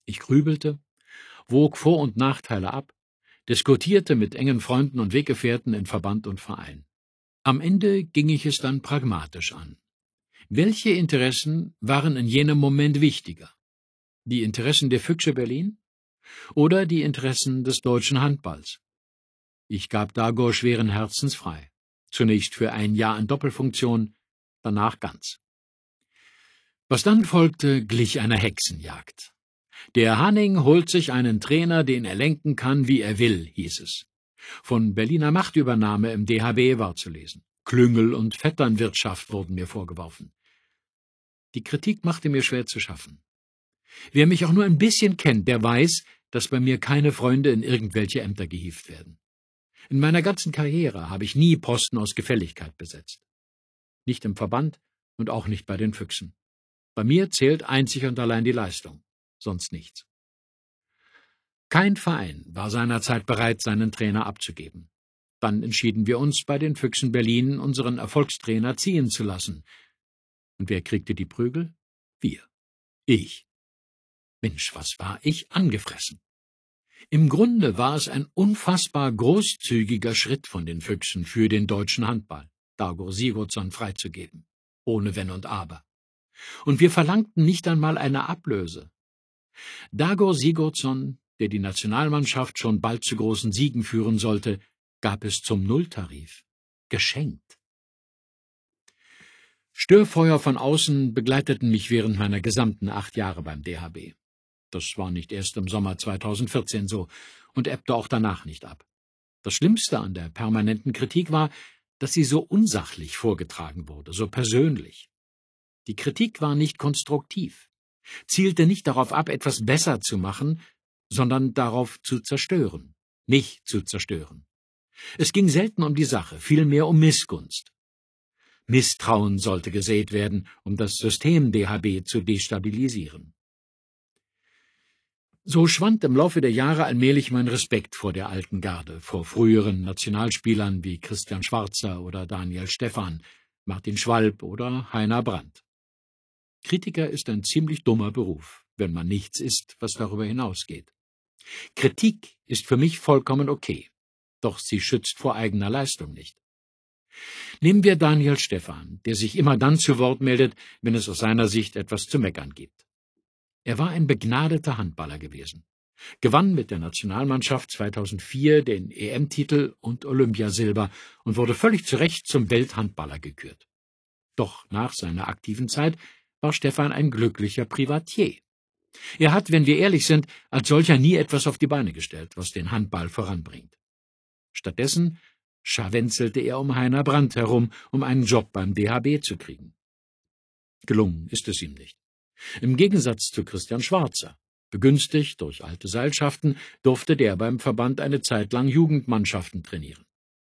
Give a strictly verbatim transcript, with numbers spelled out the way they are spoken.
Ich grübelte, wog Vor- und Nachteile ab, diskutierte mit engen Freunden und Weggefährten in Verband und Verein. Am Ende ging ich es dann pragmatisch an. Welche Interessen waren in jenem Moment wichtiger? Die Interessen der Füchse Berlin oder die Interessen des deutschen Handballs? Ich gab Dagor schweren Herzens frei. Zunächst für ein Jahr in Doppelfunktion, danach ganz. Was dann folgte, glich einer Hexenjagd. Der Hanning holt sich einen Trainer, den er lenken kann, wie er will, hieß es. Von Berliner Machtübernahme im D H B war zu lesen. Klüngel- und Vetternwirtschaft wurden mir vorgeworfen. Die Kritik machte mir schwer zu schaffen. Wer mich auch nur ein bisschen kennt, der weiß, dass bei mir keine Freunde in irgendwelche Ämter gehievt werden. In meiner ganzen Karriere habe ich nie Posten aus Gefälligkeit besetzt. Nicht im Verband und auch nicht bei den Füchsen. Bei mir zählt einzig und allein die Leistung, sonst nichts. Kein Verein war seinerzeit bereit, seinen Trainer abzugeben. Dann entschieden wir uns, bei den Füchsen Berlin unseren Erfolgstrainer ziehen zu lassen. Und wer kriegte die Prügel? Wir. Ich. Mensch, was war ich angefressen. Im Grunde war es ein unfassbar großzügiger Schritt von den Füchsen für den deutschen Handball, Dagor Sigurdsson freizugeben, ohne Wenn und Aber. Und wir verlangten nicht einmal eine Ablöse. Dagor Sigurdsson, der die Nationalmannschaft schon bald zu großen Siegen führen sollte, gab es zum Nulltarif. Geschenkt. Störfeuer von außen begleiteten mich während meiner gesamten acht Jahre beim D H B. Das war nicht erst im Sommer zweitausendvierzehn so und ebbte auch danach nicht ab. Das Schlimmste an der permanenten Kritik war, dass sie so unsachlich vorgetragen wurde, so persönlich. Die Kritik war nicht konstruktiv, zielte nicht darauf ab, etwas besser zu machen, sondern darauf zu zerstören, mich zu zerstören. Es ging selten um die Sache, vielmehr um Missgunst. Misstrauen sollte gesät werden, um das System D H B zu destabilisieren. So schwand im Laufe der Jahre allmählich mein Respekt vor der alten Garde, vor früheren Nationalspielern wie Christian Schwarzer oder Daniel Stephan, Martin Schwalb oder Heiner Brandt. Kritiker ist ein ziemlich dummer Beruf, wenn man nichts ist, was darüber hinausgeht. Kritik ist für mich vollkommen okay, doch sie schützt vor eigener Leistung nicht. Nehmen wir Daniel Stephan, der sich immer dann zu Wort meldet, wenn es aus seiner Sicht etwas zu meckern gibt. Er war ein begnadeter Handballer gewesen, gewann mit der Nationalmannschaft zweitausendvier den E M-Titel und Olympiasilber und wurde völlig zu Recht zum Welthandballer gekürt. Doch nach seiner aktiven Zeit war Stephan ein glücklicher Privatier. Er hat, wenn wir ehrlich sind, als solcher nie etwas auf die Beine gestellt, was den Handball voranbringt. Stattdessen scharwenzelte er um Heiner Brandt herum, um einen Job beim D H B zu kriegen. Gelungen ist es ihm nicht. Im Gegensatz zu Christian Schwarzer, begünstigt durch alte Seilschaften, durfte der beim Verband eine Zeit lang Jugendmannschaften trainieren.